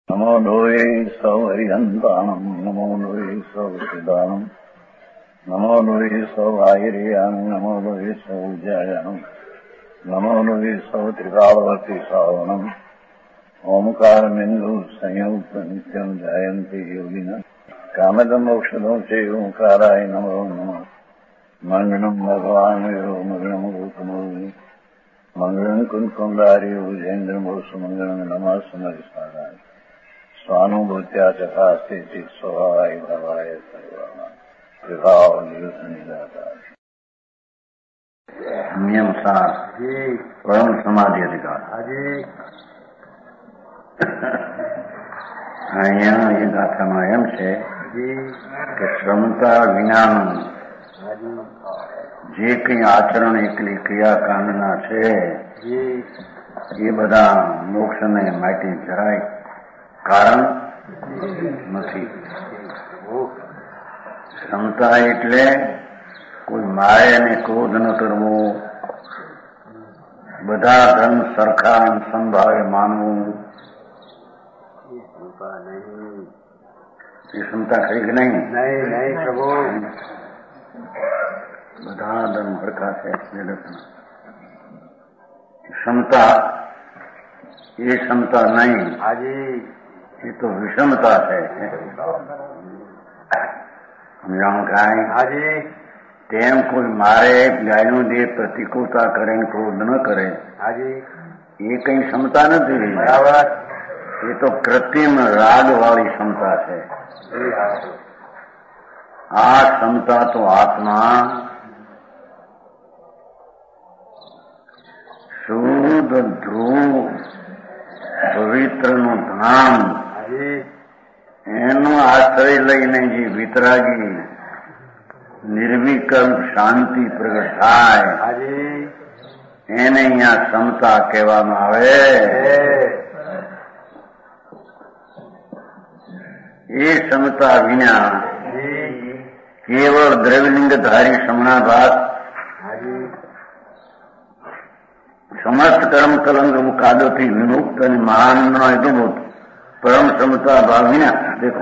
नमो लोये सौहरिहन्ताणम् नमो लोये सौचिदानम् नमो लोये सौभागिर्याम् नमो लोये सौजायानम् नमो लोये सौत्रिकालवती सावनम् ओंकारमिन्दु संयुक्त नित्यम् जायन्ति योगिनः कामदमोक्षदं च ओंकाराय नमो नमः मङ्गलम् भगवान् विरो मङ्गलम् रूपमोहि मङ्गलम् कुन्कुण्डारि भुजेन्द्रमोसुमङ्गलम् नमः समरिसाराय स्वानुभूत्या चकास्ते स्वभावाय भवाय सर्वाणां विभाव निदाता नियम सार परम समाधि अधिकार અહીંયા એ ગાથામાં એમ છે કે ક્ષમતા વિનાનું જે કંઈ આચરણ એકલી ક્રિયાકાંડના છે એ બધા મોક્ષને માટે જરાય કારણ નથી. ક્ષમતા એટલે કોઈ મારે અને ક્રોધ ન કરવો, બધા ધર્મ સરખા સંભાવે માનવું, એ ક્ષમતા ખરી કે નહીં? બધા ધર્મ સરખા છે જગતના. ક્ષમતા એ ક્ષમતા નહીં, એ તો વિષમતા છે. સમજાણું કાંઈ? તેમ કોઈ મારે ગાયનું જે પ્રતિકૂળતા કરે ને ક્રોધ ન કરે એ કઈ ક્ષમતા નથી. એ તો કૃત્રિમ રાગ વાળી ક્ષમતા છે. આ ક્ષમતા તો આત્મા શુદ્ધ ધ્રુવ પવિત્રનું ધામ એનો આશ્રય લઈને જે વિતરાગી નિર્વિકલ્પ શાંતિ પ્રગટ થાય એને અહીંયા ક્ષમતા કહેવામાં આવે. એ ક્ષમતા વિના કેવળ દ્રવ્યલિંગધારી શમણાભાસ સમસ્ત કર્મ કલંક કાદોથી વિમુક્ત અને મહાન હેતુભૂત પરમ ક્ષમતા ભાવ વિના દેખો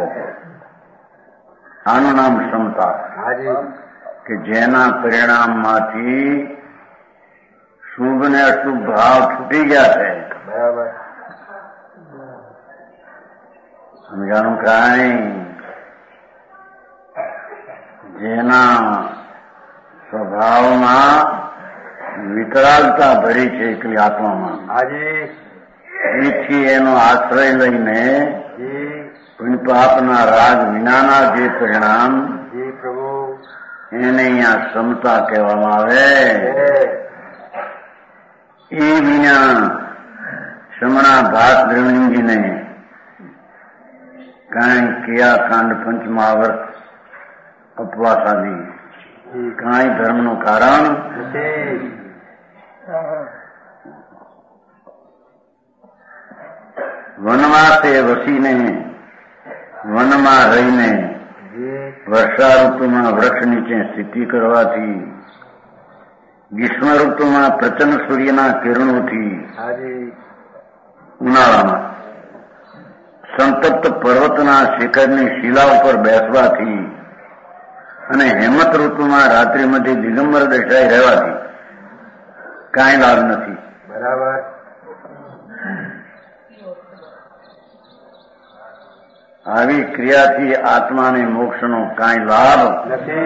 આનું નામ ક્ષમતા કે જેના પરિણામમાંથી શુભ ને અશુભ ભાવ છૂટી ગયા છે. સમજાણું કાંઈ? જેના સ્વભાવમાં વિતરાગતા ભરી છે એકલી આત્મામાં, એથી એનો આશ્રય લઈને પાપના રાગ વિનાના જે પરિણામ એને અહીંયા ક્ષમતા કહેવામાં આવે. એ વિના શમણા ભાત દ્રવલિંગીને કાંઈ ક્રિયાકાંડ પંચમહાવર્ત ઉપવાસ આદિ કાંઈ ધર્મનું કારણ વનવાસે વસીને વનમાં રહીને વર્ષા ઋતુમાં વૃક્ષ નીચે સ્થિતિ કરવાથી, ગ્રીષ્મ ઋતુમાં પ્રચંડ સૂર્યના કિરણોથી, ઉનાળામાં સંતપ્ત પર્વતના શિખરની શિલા ઉપર બેસવાથી અને હેમંત ઋતુમાં રાત્રિ મધ્ય દિગંબર દશાએ રહેવાથી કાંઈ લાભ નથી. બરાબર. આવી ક્રિયાથી આત્માને મોક્ષનો કાંઈ લાભ નથી.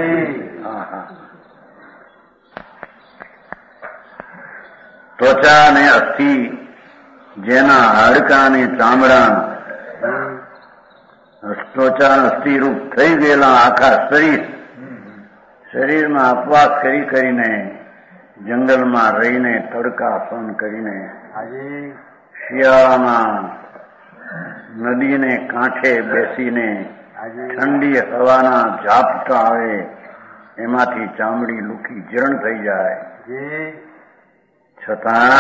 ત્વચા અને અસ્થિ જેના હાડકા અને ચામડા ત્વચા અસ્થિરૂપ થઈ ગયેલા આખા શરીરમાં અપવાસ કરીને જંગલમાં રહીને તડકા સહન કરીને શિયાળામાં નદીને કાંઠે બેસીને ઠંડી હવાના ઝાપટા આવે એમાંથી ચામડી લૂકી જીર્ણ થઈ જાય, છતાં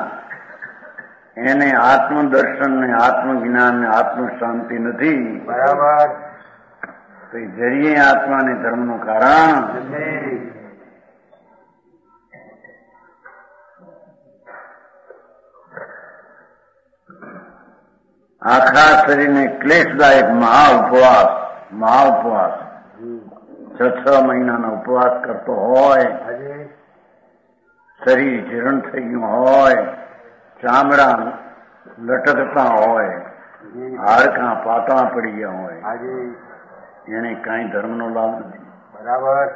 એને આત્મદર્શન ને આત્મજ્ઞાન ને આત્મશાંતિ નથી. બરાબર. તો એ જરીએ આત્માને ધર્મનું કારણ આખા શરીરને ક્લેશદાયક મહા ઉપવાસ 6 મહિનાનો ઉપવાસ કરતો હોય, શરીર જીર્ણ થઈ ગયું હોય, ચામડા લટકતા હોય, હાડકાં પાતળા પડી ગયા હોય, એને કાંઈ ધર્મનો લાભ નથી. બરાબર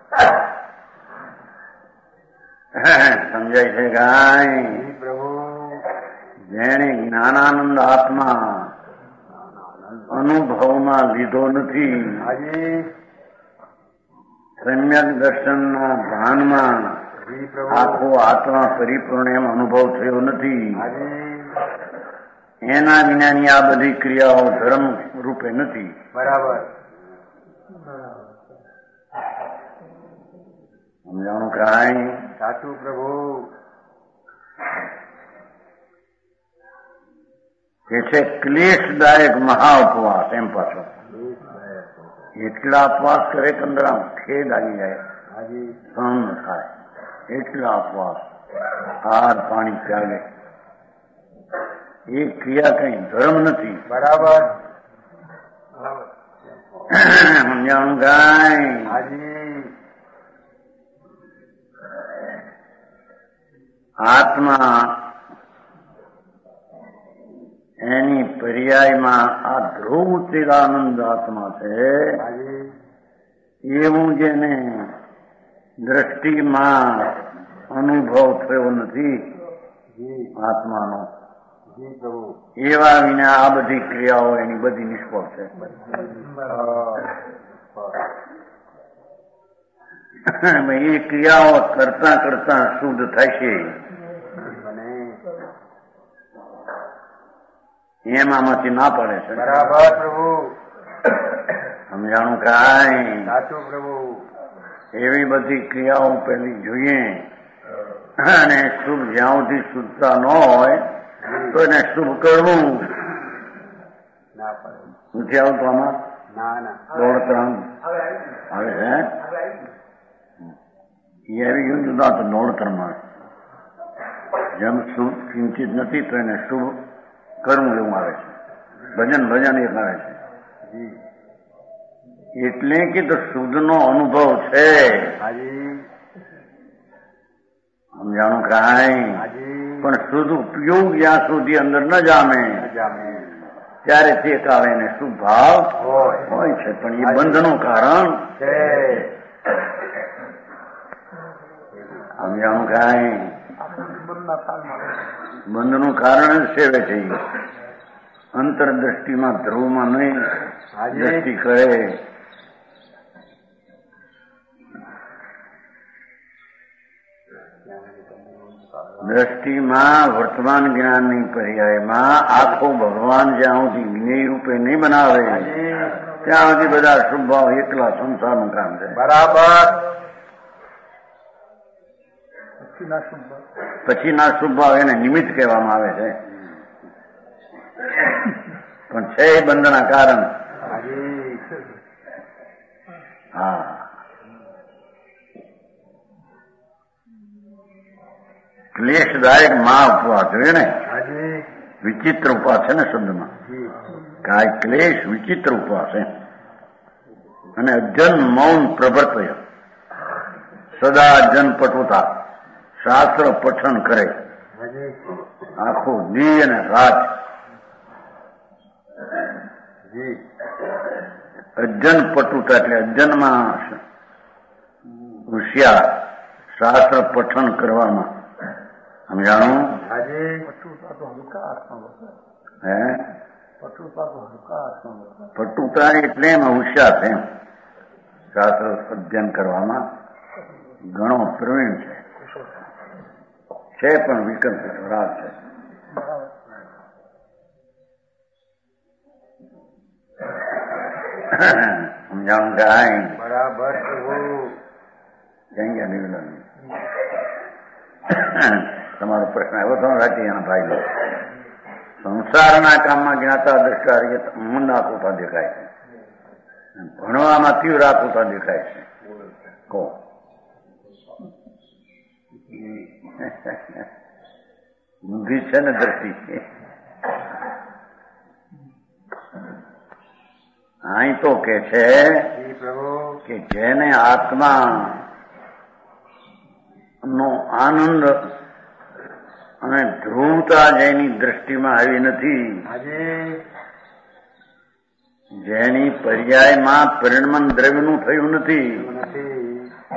સમજાય છે કાંઈ? પ્રભુ જેણે જ્ઞાનાનંદ આત્મા અનુભવમાં લીધો નથી, સમ્યક દર્શનના ભાનમાં આખો આત્મા પરિપૂર્ણ એમ અનુભવ થયો નથી, એના વિનાની આ બધી ક્રિયાઓ ધર્મ રૂપે નથી. બરાબર સમજાણું કાંઈ? સાચું પ્રભુ. કે છે ક્લેશદાયક મહા ઉપવાસ. એમ પાછો એટલા ઉપવાસ કરે કે અંદર આમ ખેદ આવી જાય, સહન ન થાય એટલા ઉપવાસ. હાર પાણી ત્યાગે એ ક્રિયા કઈ ધર્મ નથી. બરાબર સમજાણું કાંઈ? આત્મા એની પર્યાયમાં આ ધ્રુવ ચિદાનંદ આત્મા છે. એવું જેને દ્રષ્ટિમાં અનુભવ થયો નથી આત્માનો, એવા વિના આ બધી ક્રિયાઓ એની બધી નિષ્ફળ છે. એ ક્રિયાઓ કરતા કરતા શુદ્ધ થશે. એમાંથી ના પડે છે. બરાબર પ્રભુ. સમજાણું કાંઈ? સાચું પ્રભુ. એવી બધી ક્રિયાઓ પેલી જોઈએ, અને શુભ જ્યાં સુધી શુદ્ધતા ન હોય તો એને શુભ કરવું ના પડે. નથી આવતું આમાં? ના દોડતરામ આવે છે. એ આવી ગયું જુદા તો દોડતરમાં જેમ શુભ કિંચિત નથી તો એને શુભ કરવું એવું આવે છે. ભજન એક આવે છે. એટલે કે તો શુદ્ધનો અનુભવ છે. સમજાણું કાંઈ? પણ શુદ્ધ ઉપયોગ જ્યાં સુધી અંદર ન જામે ત્યારે તે કારણે શુભ ભાવ હોય છે, પણ એ બંધનું કારણ છે. સમજાણું કાંઈ? બંધનું કારણ જ સેવે છે. અંતરદ્રષ્ટિમાં ધ્રુવમાં નહીં દ્રષ્ટિ કરે. દ્રષ્ટિમાં વર્તમાન જ્ઞાનની પર્યાયમાં આખો ભગવાન જ્યાં સુધી જ્ઞેય રૂપે નહીં બનાવે ત્યાં સુધી બધા શુભ ભાવ એકલા સંસારનું કામ છે. બરાબર. પછીના શુભ ભાવ એને નિમિત્ત કહેવામાં આવે છે, પણ છે એ બંધના કારણ. હા, ક્લેશદાયક ઉપવાસ જોઈએ ને. વિચિત્ર ઉપવાસ છે ને શબ્દમાં. કાય ક્લેશ વિચિત્ર ઉપવાસ છે. અને અજન મૌન પ્રવર્તય, સદા અજન પટુતા, શાસ્ત્ર પઠન કરે આખો દી અને રાત. અજ્જન પટુતા એટલે અજ્જનમાં હોશિયાર, શાસ્ત્ર પઠન કરવામાં. સમજાણું? હે, પટુતા એટલે એમાં હોશિયાર છે. શાસ્ત્ર અધ્યયન કરવામાં ઘણો પ્રવીણ છે, પણ વિકલ્પ રાત છે. સમજાણું કાંઈ? બરાબર. તમારો પ્રશ્ન આવ્યો હતો રાજી એના ભાઈ લો. સંસારના કામમાં જ્ઞાતા દ્રષ્ટા મન આકુતા દેખાય છે, ભણવામાં તીવ્ર આકુતા દેખાય છે. કહો બુદ્ધિ છે ને દ્રષ્ટિ છે. અહીં તો કે છે જી પ્રભુ કે જેને આત્મા નો આનંદ અને ધ્રુવતા જેની દ્રષ્ટિમાં આવી નથી, હાજી જેની પર્યાયમાં પરિણમન દ્રવ્યનું થયું નથી, નથી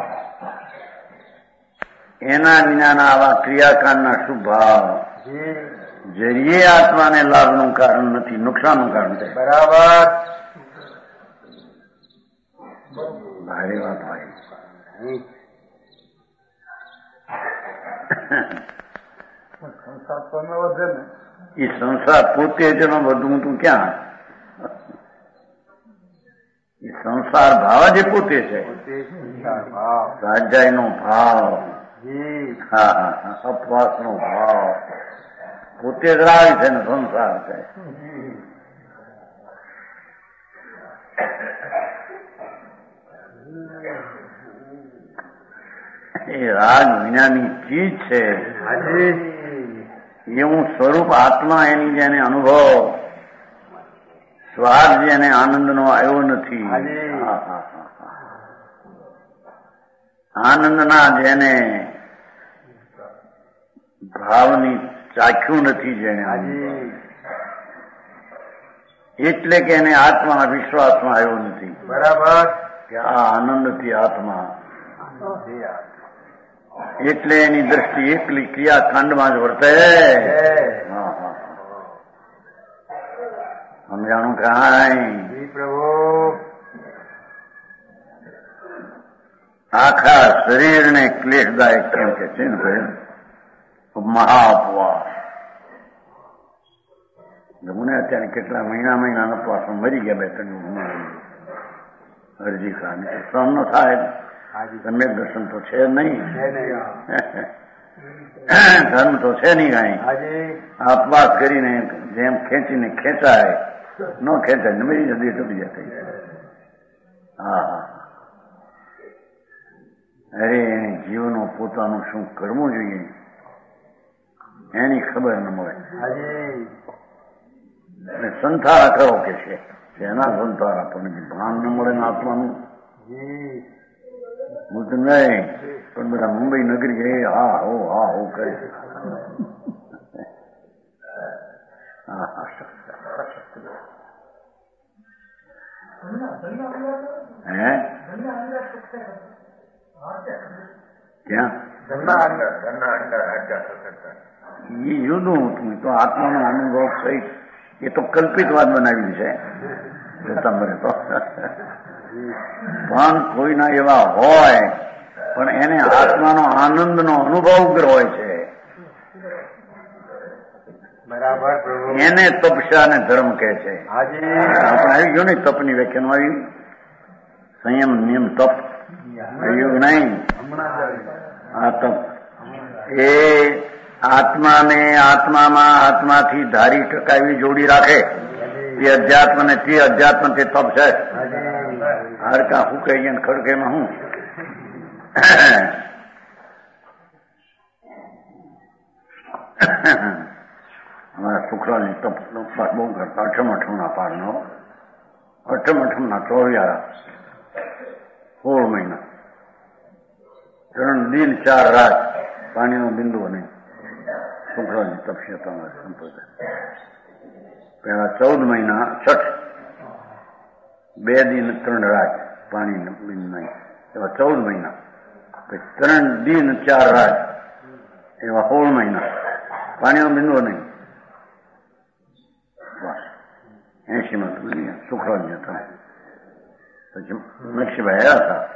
એના વિનાના આવા ક્રિયાકાંડના શુભ ભાવ જી જરીએ આત્માને લાભનું કારણ નથી, નુકસાનનું કારણ છે. બરાબર ભારે વાત હોય. સંસાર તો ન વધે ને. એ સંસાર પોતે જ એનો વધવું તું ક્યાં? એ સંસાર ભાવ જ પોતે છે, પોતે સંસાર ભાવ સ્વાધ્યાયનો ભાવ, જી અપવાસનો ભાવ પોતે જ રાય છે ને સંસાર છે. એ રાગ વિનાની ચીજ છે. હાજી એવું સ્વરૂપ આત્મા એની જેને અનુભવ સ્વાદ જેને આનંદનો આવ્યો નથી, હાજી. આનંદના જેને ભાવની ચાખ્યું નથી જેને, હાજી એટલે કે એને આત્મા વિશ્વાસમાં આવ્યો નથી બરાબર કે આ આનંદથી આત્મા, એટલે એની દ્રષ્ટિ એકલી ક્રિયાકાંડમાં જ વર્તે. સમજાણું કાંઈ? જી પ્રભુ આખા શરીરને ક્લેશદાયક કેમ કે છે ને ભાઈ, મહાઅપવાસ. મને અત્યારે કેટલા મહિના અપવાસમાં મરી ગયા 2-3 અરજી ખાને સહન ન થાય. સમ્યક દર્શન તો છે નહીં, ધર્મ તો છે નહીં કાંઈ. અપવાસ કરીને જેમ ખેંચીને ખેંચાય ન ખેંચાય મરી જતી તૂટી જતી. હા અરે એને જીવનો પોતાનું શું કરવું જોઈએ એની ખબર ન મળે. સંથારા કરો કે છે, એના સંથારા પણ ભાન ન મળે ને આત્માનું હું તો નહીં. પણ બધા મુંબઈ નગરી હા હો કરે છે. હે ક્યાં એ જુદું હતું. તો આત્માનો અનુભવ સહિત એ તો કલ્પિત વાત બનાવી છે તમારે તો. પણ કોઈના એવા હોય પણ એને આત્માનો આનંદનો અનુભવ ઉગ્ર હોય છે, બરાબર એને તપસ્યા ને ધર્મ કહે છે. આપણે આવી ગયો ને તપની વ્યાખ્યામાં આવી, સંયમ નિયમ તપ આવ્યું નહીં. આ તપ એ આત્માને આત્મામાં આત્માથી ધારી ટકાવી જોડી રાખે તે અધ્યાત્મ ને તે અધ્યાત્મ તે તપ છે. હાડકા ફૂંકાઈ ગયા ખડકેમાં હું અમારા છોકરાની તપ બહુ કરતા. અઠમ પારનો અઠમના 24 16 મહિના 3 દિન 4 રાત પાણીનો બિંદુ નહીં. છોકરાની તપસ્યા તમારે સંપ્રદાય પેલા 14 મહિના છઠ 2 દિન 3 રાત પાણીનો બિંદુ નહીં, એવા 14 મહિના. પછી 3 દિન 4 રાત એવા 16 મહિના પાણીનો બિંદુ નહીં. બસ 80માં છોકરાની હતા. પછી નરસિંહભાઈ આવ્યા હતા,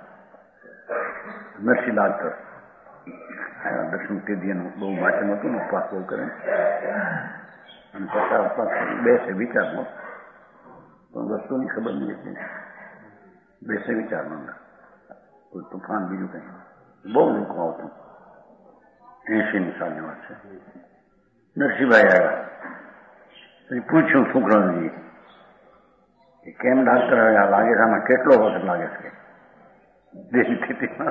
નરસિંહ ડાક્ટર દક્ષિણ કેદીનું બહુ વાંચન હતું ને, ઉપવાસ બહુ કરે અને પછી ઉપવાસ બેસે વિચારમાં, પણ વસ્તુની ખબર નહીં, બેસે વિચારમાં કોઈ તુફાન બીજું કઈ. બહુ લોકો આવતું. 80ની સાલની વાત છે. નરસિંહભાઈ આવ્યા પછી પૂછ્યું છોકરાઓને કે કેમ ડાક્ટર આવ્યા લાગે છે આમાં કેટલો વખત લાગે છે દેશી સ્થિતિમાં?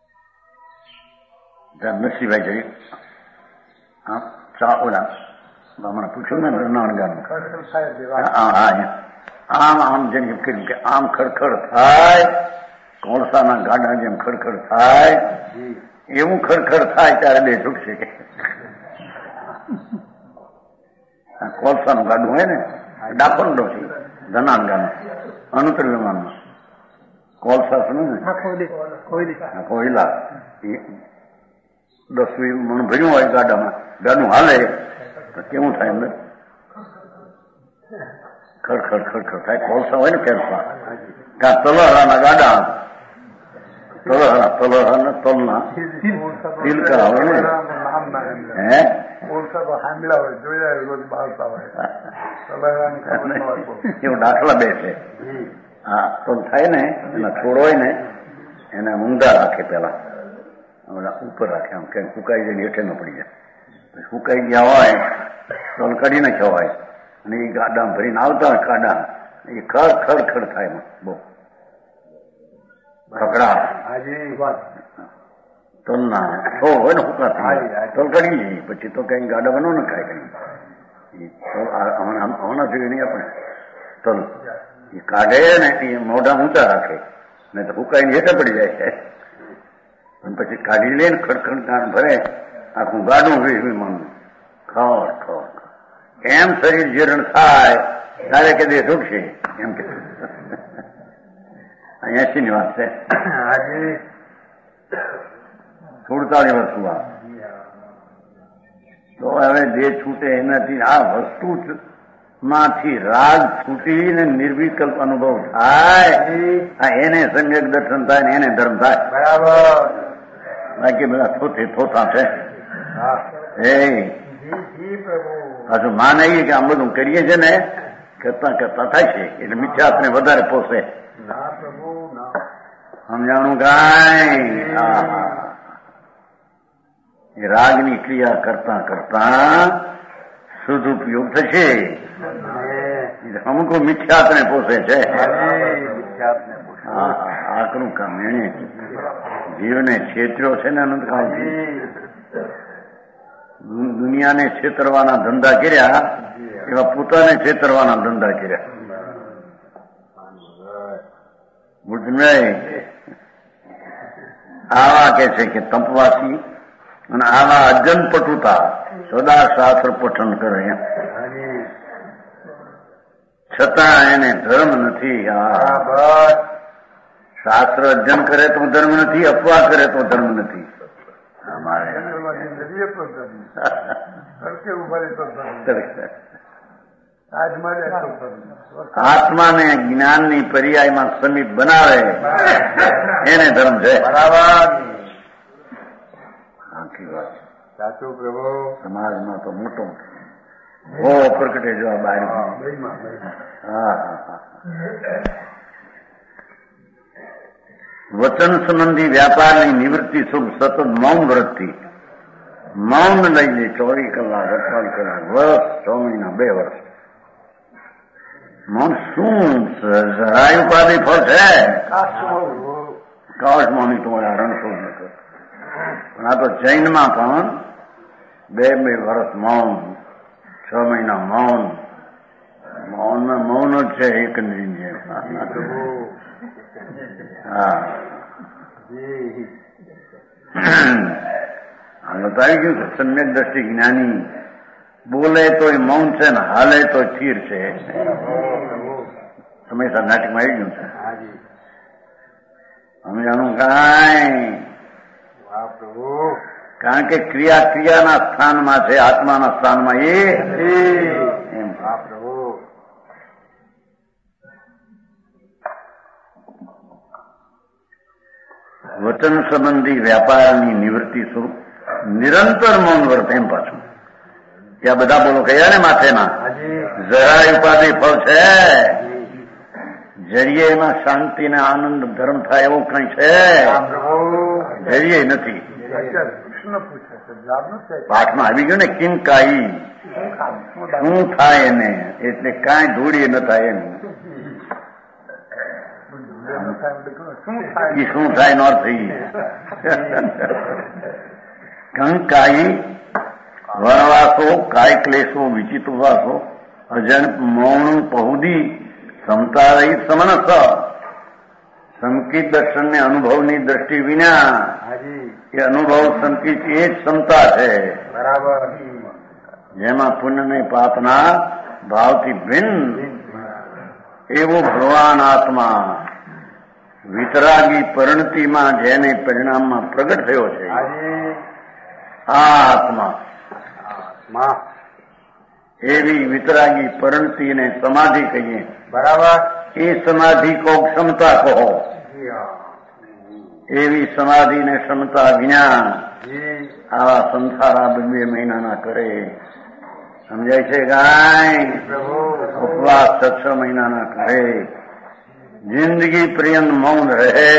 નરસિંહભાઈ જઈ ચા ઓલા હમણાં પૂછ્યું ને નાણગાનું ખડખડ થાય દેવા. આમ આમ જેમ કીધું કે આમ ખડખડ થાય, કોળસાના ગાડા જેમ ખડખડ થાય એવું ખડખડ થાય ત્યારે બે છૂટશે કે કોલસાનું ગાડું હોય ને ડાકોરડો છે ધનાન ગામ અનુત્તર વિમાનમાં કોલસા છે ને કોયલા 10-20 મણ ભર્યું હોય ગાડામાં, ગાડું હાલે તો કેવું થાય અંદર ખડખડ ખડખડ થાય. કોલસા હોય ને ફેરફાર કાં તલહારાના ગાડા તલહારા તલના તિલકા હોય ને હે એવું દાખલા બે છે. હા તલ થાય ને એના છોડ હોય ને એને ઊંધા રાખે પેલા ઉપર રાખે આમ કે સુકાઈ જાય હેઠે ન પડી જાય. સુકાઈ ગયા હોય તલ કાઢી નાખ્યા હોય અને એ ગાડામાં ભરીને આવતા હોય કાડા એ ખડ ખડ ખડ થાય બહુ કકડા તલના છોડ હોય ને સુકાતા તલ કાઢી જાય પછી તો કઈ ગાડા બનો ને ખાય કઈ હમણાં જોઈએ નહીં આપણે તલ એ કાઢે ને એ મોઢા ઊંચા રાખે ને તો ફૂકાઈને હેઠે પડી જાય છે અને પછી કાઢી લે ને ખડખડ કાન ભરે આખું ગાડું વિમાનનું ખડ ખડ એમ શરીર જીર્ણ થાય ત્યારે કે દે છૂટશે એમ કે 80 ની વાત છે. 47 વર્ષ તો હવે જે છૂટે એનાથી આ વસ્તુ માંથી રાગ છૂટીને નિર્વિકલ્પ અનુભવ થાય એને સમ્યક દર્શન થાય ને એને ધર્મ થાય. બરાબર. બાકી બધા થોથા છે. પાછું માને કે આમ બધું કરીએ છે ને કરતા કરતા થાય છે એટલે મિથ્યાત્વને વધારે પોષે. સમજાણું કાંઈ એ રાગની ક્રિયા કરતા કરતા સદુપયોગ થશે. અમુક મિથ્યાત્વને પોષે છે. આકરું કામ એને જીવને છેતર્યો છે ને અનંતકાળથી દુનિયાને છેતરવાના ધંધા કર્યા એવા પોતાને છેતરવાના ધંધા કર્યા. આવા કે છે કે તપવાસી અને આવા અજન પટુતા સદા શાસ્ત્ર પઠન કરે છતાં એને ધર્મ નથી. શાસ્ત્ર અર્જન કરે તો ધર્મ નથી, અપવાદ કરે તો ધર્મ નથી. આત્માને જ્ઞાનની પર્યાયમાં સમીપ બનાવે એને ધર્મ છે. બરાબર. સાચી વાત. સાચું પ્રભુ. સમાજમાં તો મોટો હો પ્રગટે જવા બહાર. વચન સંબંધી વ્યાપારની નિવૃત્તિ શુભ સતત મૌન વ્રતથી મૌન લઈને 24 કલાક 48 કલાક વર્ષ 6 મહિના 2 વર્ષ મૌન શું જરાય ઉપાધિ ફળ છે. કાશમાં તમારા રણછોડ ન કર. પણ આ તો જૈનમાં પણ 2 વર્ષ મૌન 6 મહિના મૌન મૌનમાં મૌન જ છે એક નિર્ણય. આવી ગયું છે સમ્યક દ્રષ્ટિ જ્ઞાની બોલે તો એ મૌન છે ને હાલે તો સ્થિર છે. હંમેશા નાટકમાં આવી ગયું છે. અમે જાણું કાંઈ કારણ કે ક્રિયા ક્રિયાના સ્થાનમાં છે, આત્માના સ્થાનમાં એ એમ. વચન સંબંધી વ્યાપારની નિવૃત્તિ સ્વરૂપ નિરંતર મૌન વર્ત એમ પાછું ત્યાં બધા બોલો કયા ને માથેના જરાય ઉપાધિ ફળ છે. જરીએ એમાં શાંતિ ને આનંદ ધર્મ થાય એવું કઈ છે જરીએ નથી. પાઠમાં આવી ગયું ને કિમ કાઈ શું થાય એને એટલે કાંઈ ધૂળી ન થાય એનું શું થાય નો થઈ કંકાઈ वनवासो काय क्लेशो विचितवासो अजन मौन पहुदी समता रहित समनस સંકિત દર્શનને અનુભવની દ્રષ્ટિ વિના એ અનુભવ સંકિત એ જ ક્ષમતા છે. બરાબર. જેમાં પુણ્ય ને પાપના ભાવથી ભિન્ન એવો ભગવાન આત્મા વિતરાગી પરિણતિમાં જેને પરિણામમાં પ્રગટ થયો છે આ આત્મા એવી વિતરાગી પરિણતિને સમાધિ કહીએ. બરાબર. એ સમાધિ કો ક્ષમતા કહો. એવી સમાધિ ને ક્ષમતા વિના આવા સંસારા 2 મહિનાના કરે. સમજાય છે ગાય? ઉપવાસ 6 મહિનાના કરે, જિંદગી પર્યંત મૌન રહે,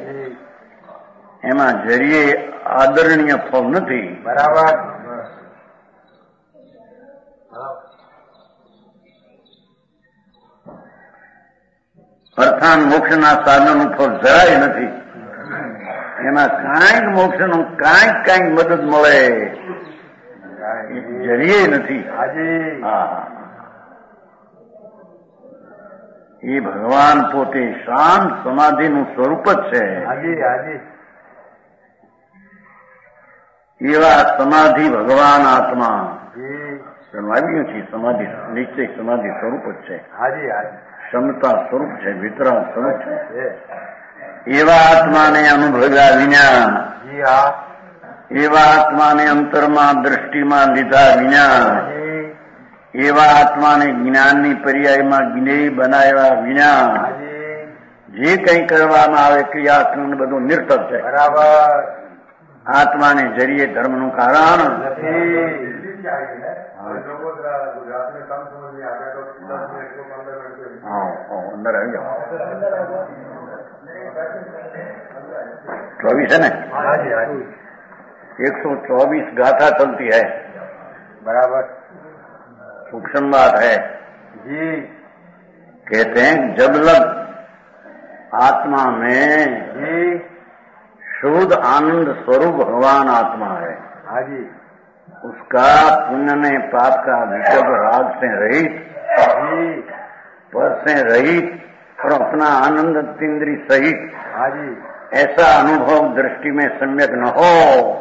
એમાં જરીએ આદરણીય ફળ નથી. બરાબર. અર્થાન મોક્ષના સાધનનું ફળ જરાય નથી. એમાં કાંઈક મોક્ષનું કાંઈક મદદ મળે જરીએ નથી. એ ભગવાન પોતે શાંત સમાધિનું સ્વરૂપ જ છે. એવા સમાધિ ભગવાન આત્મા આવ્યું છે. સમાધિ નિશ્ચય સમાધિ સ્વરૂપ જ છે. ક્ષમતા સ્વરૂપ છે, વિતરણ સ્વરૂપ છે. એવા આત્માને અનુભવ્યા વિના, એવા આત્માને અંતરમાં દ્રષ્ટિમાં લીધા વિના, એવા આત્માને જ્ઞાનની પર્યાયમાં જ્ઞેય બનાવ્યા વિના જે કંઈ કરવામાં આવે ક્રિયાકરણ બધું નિર્થક છે. બરાબર. આત્માને જરીએ ધર્મનું કારણ अंदर आ जाओ. 24 है ना? 124 गाथा चलती है. बराबर. सूक्ष्म बात है जी. कहते हैं जब लग आत्मा में शुद्ध आनंद स्वरूप भगवान आत्मा है. हाँ जी. उसका पुण्य ने पाप का विषय राग से रहित, पर से रहित और अपना आनंद तीन्द्री सहित ऐसा अनुभव दृष्टि में सम्यक न हो,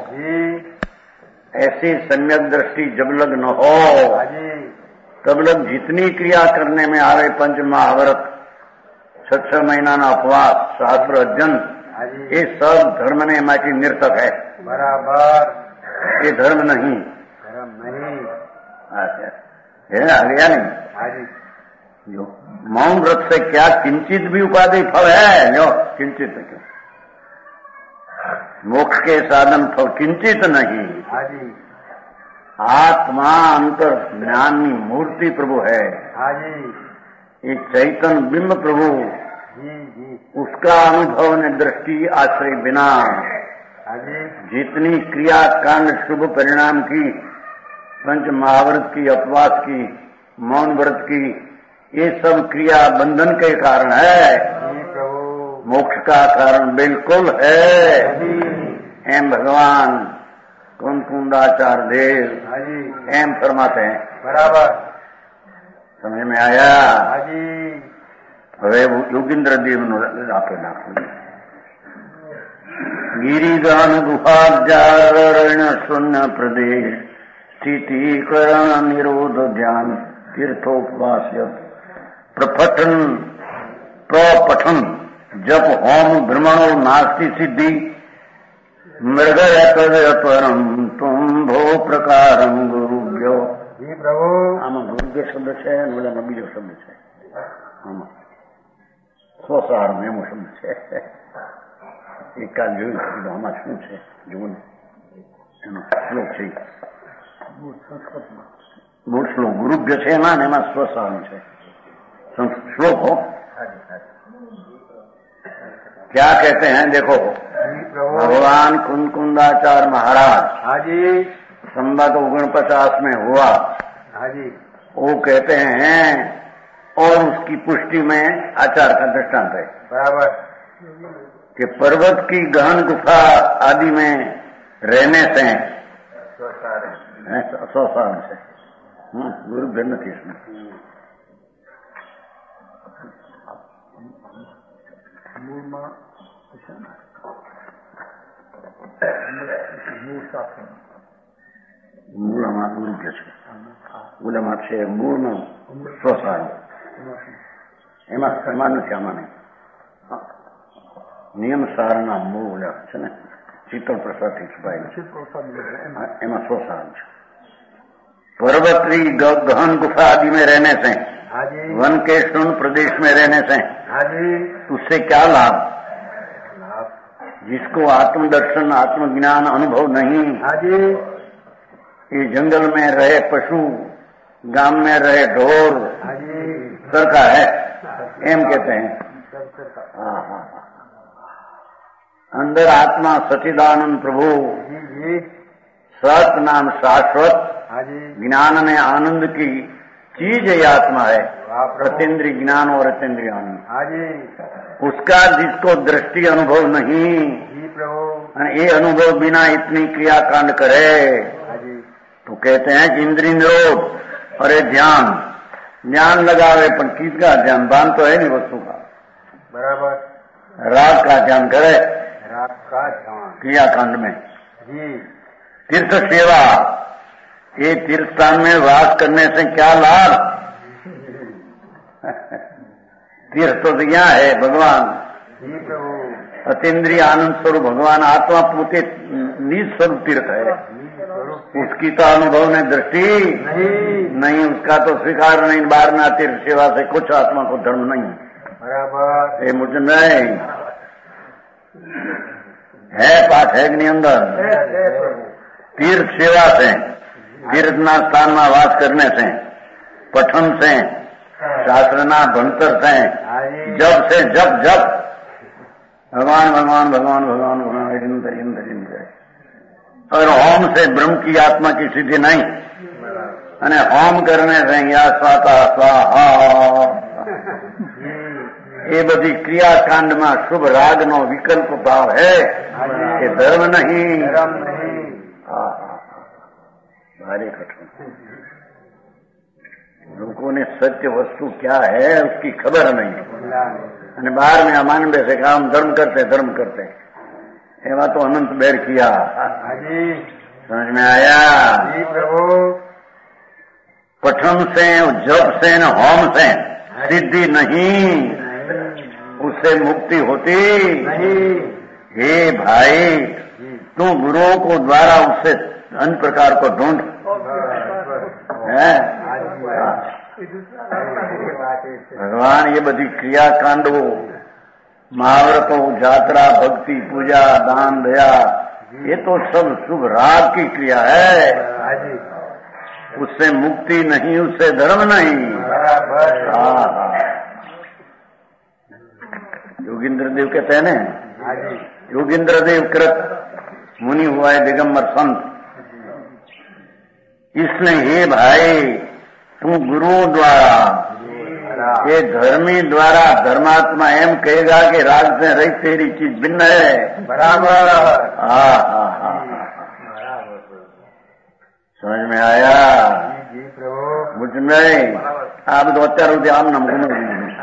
ऐसी सम्यक दृष्टि जब लग न हो तब लग जितनी क्रिया करने में आवे, पंच महाव्रत, 6 महीना उपवास, शास्त्र अध्ययन, ये सब धर्म ने माटी निर्थक है. बराबर. ये धर्म नहीं. धर्म नहीं है. आ गया नहीं. जो मौन व्रत से क्या किंचित भी उपाधि फल है? जो किंचित क्यों? मोक्ष के साधन फल किंचित नहीं. आत्मा अंतर ज्ञानी मूर्ति प्रभु है. ये चैतन्य बिंब प्रभु, उसका अनुभव ने दृष्टि आश्रय बिना जितनी क्रिया कांड शुभ परिणाम की, पंच महाव्रत की, उपवास की, मौन व्रत की, ये सब क्रिया बंधन के कारण है. मोक्ष का कारण बिल्कुल है. एम भगवान कुंदाचार्य देव एम फरमाते हैं. बराबर. समझ में आया? હવે યોગીન્દ્ર દેવનો આપે નાખો. गिरिगान गुहाब्जारण्य शून्य प्रदेश स्थितीकरण निरोध ध्यान तीर्थोपवास्य प्रपठन जप होम भ्रमणो नास्ति सिद्धि मृगय परम तुम भो प्रकारम गुरुभ्यो. આમાં ગુરુભ્ય શબ્દ છે અને ઓલામાં બીજો શબ્દ છે. આમાં સ્વસાર એમો શબ્દ છે. એકાદ જોયું કીધું આમાં શું છે જોવું એનો શ્લોક છે. મૂળ શ્લોક ગુરુભ્ય છે એમાં ને એમાં સ્વસારણ છે. श्लोक हो क्या कहते हैं? देखो भगवान कुंदाचार्य महाराज संवत 49 में हुआ. वो कहते हैं और उसकी पुष्टि में आचार का दृष्टांत है. बराबर. कि पर्वत की गहन गुफा आदि में रहने से 100 साल से गुरु भिन्न थी इसमें। મૂળમાં ગુરુ કે છે, ઓલામાં છે મૂળનો સ્વસાર, એમાં સમાન નથી. આમાં નહીં. નિયમ સારના મૂળ છે ને, શીતળ પ્રસાદથી છુપાયેલા, એમાં સ્વસાર છે. पर्वती गहन गुफा आदि में रहने से, वन के शून्य प्रदेश में रहने से उससे क्या लाभ? जिसको आत्मदर्शन आत्मज्ञान अनुभव नहीं, ये जंगल में रहे पशु, गांव में रहे ढोर सरका है, एम कहते हैं. अंदर आत्मा सच्चिदानंद प्रभु, सत नाम शाश्वत, ज्ञान ने आनंद की चीज ये आत्मा है. अतीन्द्रिय ज्ञान और अतीन्द्रिय आनंद, उसका जिसको दृष्टि अनुभव नहीं, ये अनुभव बिना इतनी क्रियाकांड करे तो कहते हैं कि इंद्रिय निरोध. अरे ध्यान लगावे, पर किसका ध्यान? भान तो है नहीं वस्तु का. बराबर. राग का ध्यान करे, राग का ध्यान क्रियाकांड में. तीर्थ सेवा, ये तीर्थ स्थान में वास करने से क्या लाभ? तीर्थ तो यहाँ है भगवान, अतीन्द्रिय आनंद स्वरूप भगवान आत्मा पोते निज स्वरूप तीर्थ है. उसकी तो अनुभव ने दृष्टि नहीं, उसका तो स्वीकार नहीं. बाहर ना तीर्थ सेवा से कुछ आत्मा को धर्म नहीं. बराबर. ये मुझे नहीं है, पाठ है कि नहीं अंदर? तीर्थ सेवा से, तीर्थना स्थान में वास करने से, पठन से, शास्त्रना भंतर से, जब से जब भगवान भगवान भगवान भगवान भगवान इंद्र इंद्र इंद्र. और होम से ब्रह्म की आत्मा की सिद्धि नहीं. અને હોમ करने से या स्वाता स्वाहा, ये बधी क्रियाकांड में शुभ राग नो विकल्प भाव है, ये धर्म नहीं. भारी कठिन. लोगों ने सत्य वस्तु क्या है उसकी खबर नहीं. અને બહાર में अमान से काम धर्म करते एवं तो अनंत बेर किया. समझ में आया? पठन से, जप से, होम से सिद्धि नहीं, उससे मुक्ति होती नहीं. हे भाई, तू गुरुओं को द्वारा उससे अन्य प्रकार को ढूंढ है. भगवान ये बधी क्रियाकांडो, महाव्रतो, यात्रा, भक्ति, पूजा, दान, दया, ये तो सब शुभ राग की क्रिया है. उससे मुक्ति नहीं, उससे धर्म नहीं. योगींद्र देव कहते हैं ना, योगींद्र देव कृत मुनि हुआ है दिगंबर संत. इसलिए हे भाई, तू गुरु द्वारा, ये धर्मी द्वारा धर्मात्मा एम कहेगा कि राग से रही तेरी चीज भिन्न है. बराबर. समझ में आया? मुझ में आप तो અત્યાર સુધી આમ નામ ગુણ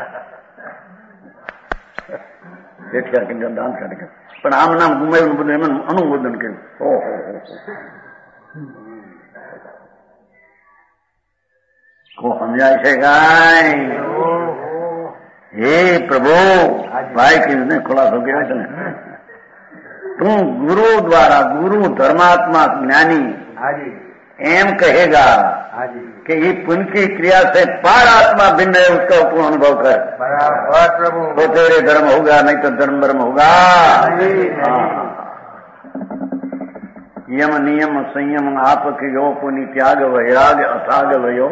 દેખ્યા કે દાન કાઢે, પણ આમ નામ ગુમાવ્યું બધું એમ અનુમોદન કર્યું. ઓહો, को समझाय છે કાંઈ? હે પ્રભુ, ભાઈ કીધું ખુલાસો કર્યો છે ને, તું ગુરુ દ્વારા, गुरु धर्मात्मा ज्ञानी एम कहेगा कि ये पुण्य की क्रिया से पार आत्मा भिन्न है, उसका तू अनुभव कर. बराबर प्रभु. तो तेरे धर्म होगा, नहीं तो धर्म धर्म होगा. यम नियम संयम आपक यो पुनि त्याग वैराग अथाग वयो,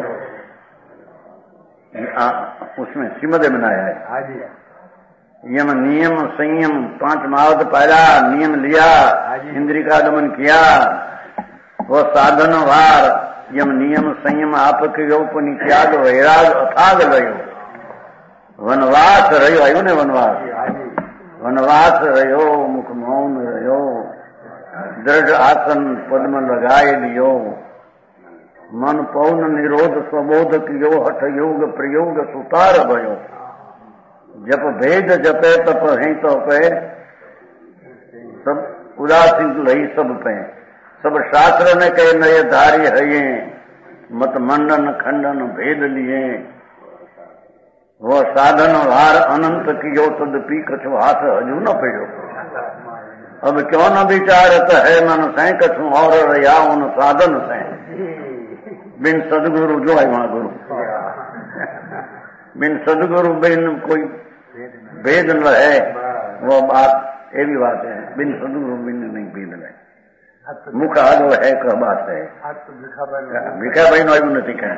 उसमें श्रीमद बनाया है. यम नियम संयम 5 महावत पाया, नियम लिया, इंद्रिय का दमन किया, वो साधन वार यम नियम संयम आपके पुनि त्याग वैराग अथाग वयो. वनवास रह्यो, आयो ने वनवास. वनवास रह्यो, मुख मौन रह्यो, दृढ़ आसन पद्म लगाए दियो, मन पौन निरोध स्वबोध कियो हठ योग प्रयोग सुतार भयो जप भेद जपे तप है तो पे सब उदासीन लही सब पे सब शास्त्र ने कहे नये धारी है मत मंडन खंडन भेद लिए वो साधन वार अनंत कियो तदपि कछु हाथ हजू न पड़ो अब क्यों न विचारत है मन से कछु और या उन साधन से बिन सदगुरु जो है वहां गुरु बिन सदगुरु बिन कोई भेद न है वो बात ये भी बात है बिन सदगुरु बिन नहीं भेद है मुख आदो है कह बात है भिखा भाई नो नहीं सीखा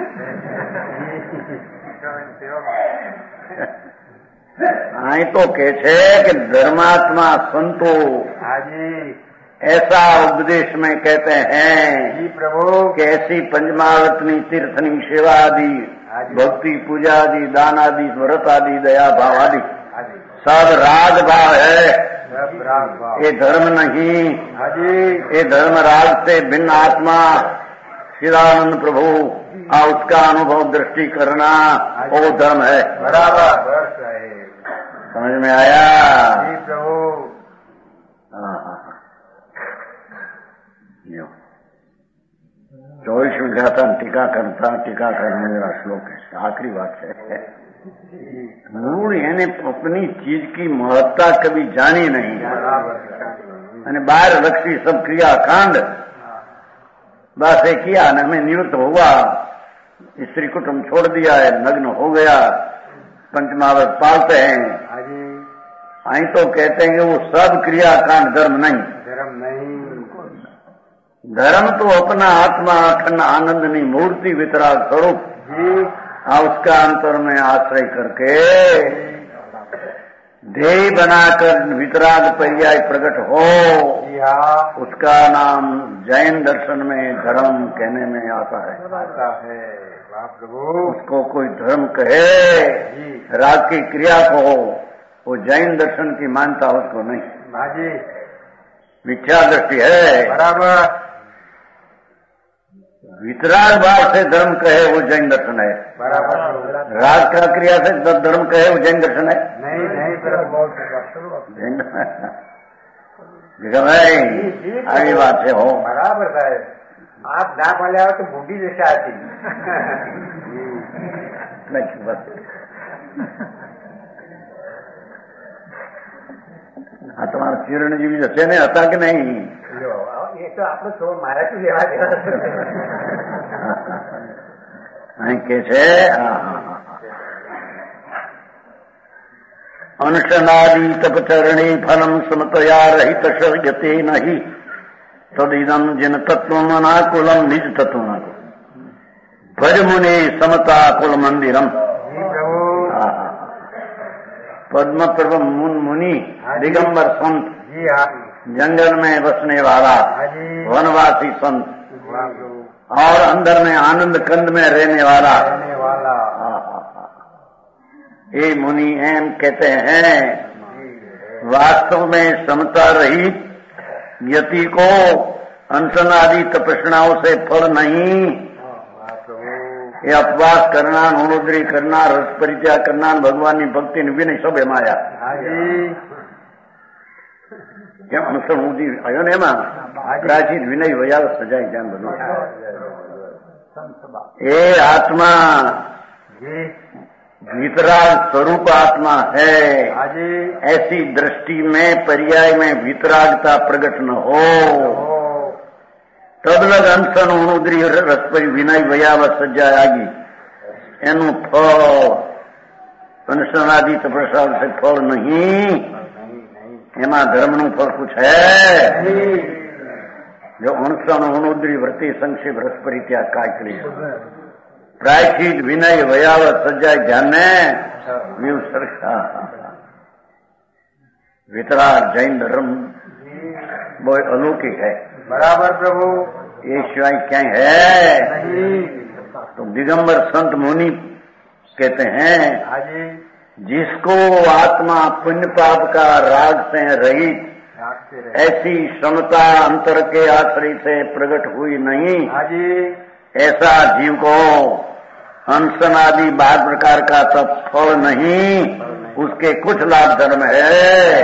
आई तो के छे कि धर्मात्मा संतो ऐसा उपदेश में कहते हैं जी प्रभु कि ऐसी पंचमावतनी तीर्थनी सेवा आदि भक्ति पूजा आदि दान आदि व्रत आदि दया भाव आदि सब राग भाव है ये धर्म नहीं ये धर्म राग से भिन्न आत्मा श्रीरानंद प्रभु उसका अनुभव दृष्टि करना वो धर्म है बराबर समझ में आया जी प्रभु चौबीस विघाता टीका करना मेरा श्लोक है आखिरी बात है मूल यानी अपनी चीज की महत्ता कभी जानी नहीं मैंने बाहर रखी सब क्रिया कांड बस ये किया न हमें निवृत्त हुआ स्त्री कुटुंब छोड़ दिया है नग्न हो गया पंचमावत पालते हैं आई तो कहते हैं कि वो सब क्रिया कांड धर्म नहीं धर्म तो अपना आत्मा अखंड आनंदनी मूर्ति वितराग स्वरूप उसका अंतर में आश्रय करके ध्येय बनाकर वितराग पर्याय प्रकट हो उसका नाम जैन दर्शन में धर्म कहने में आता है उसको कोई धर्म कहे राग की क्रिया को वो जैन दर्शन की मानता उसको नहीं मिथ्या दृष्टि है बराबर वितराग भाव से धर्म कहे वो जैन दर्शन है बराबर राग का क्रिया से धर्म कहे वो जैन दर्शन है नहीं आगे बात से हो बराबर साहब आप ना बोले हो तो बूढ़ी जैसे आती हाँ तुम्हारा चिरणजीवी जैसे नहीं आता कि नहीं ये तो आपने छोड़ मारा क्यों लेवा के छे अनुष्ठानादि तपचरणे फलम समतया रहित शर्यते नहीं तदिदम जिन तत्व मनाकुलम निज तत्व भज मुनि समता कुल मंदिरम पद्म प्रभ मुनि दिगंबर संत जंगल में बसने वाला वनवासी संत और अंदर में आनंद कंद में रहने वाला ये मुनि एम कहते हैं वास्तव में समता रहित यति को अनशन आदि तपस्याओं से फल नहीं ये अपवास करना नोनोदरी करना रस परिचय करना भगवान की भक्ति विनय सब माया કેમ અનુસર હું આવ્યો ને એમાં પ્રાચીન વિનય વયા સજાય ધ્યાન બધું એ આત્મા वितराग स्वरूप आत्मा है ऐसी दृष्टि में पर्याय में वितरागता प्रकट न हो तब लग अनशन उनुद्री रसपरी विनय वयावत सज्जा आगी एनु फल अनशनादि तपस्या से फल नहीं एमा धर्म नु फल कुछ है जो अनशन उनुद्री व्रति संक्षेप रस परित्याग काय करे प्रायश्चित विनय वयावत सज्जा ज्ञान वितराग जैन धर्म बहुत अलौकिक है बराबर प्रभु ये शिवाय क्या है तो दिगंबर संत मुनि कहते हैं जिसको आत्मा पुण्य पाप का राग से रहित ऐसी समता अंतर के आश्रय से प्रकट हुई नहीं ऐसा जीव को अनशन आदि 12 प्रकार का तब फल नहीं, उसके कुछ लाभ धर्म है।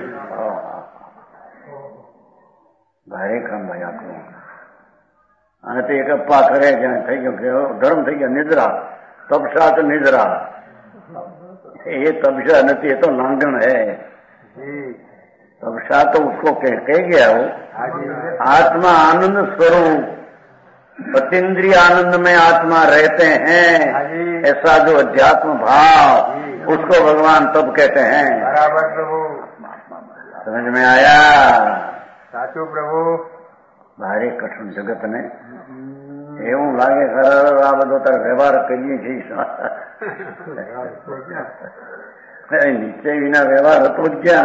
भारे काम भया को અને તે એક અપ્પા કરે જ્યાં થઈ ગયો ધર્મ થઈ ગયો નિદ્રા, તપસ્યા તો નિદ્રા, ये तपस्या नहीं, ये तो लांघन है। तपस्या तो उसको कह गया हो, आत्मा आनंद स्वरूप अतीन्द्रिय आनंद में आत्मा रहते हैं, ऐसा जो अध्यात्म भाव उसको भगवान तब कहते हैं। बराबर प्रभु, समझ में आया? साचो प्रभु। भारी कठिन जगत ने એવું લાગે આ બધો તાર વ્યવહાર કરીએ છીએ, નીચે વિના વ્યવહાર હતો જ ક્યાં?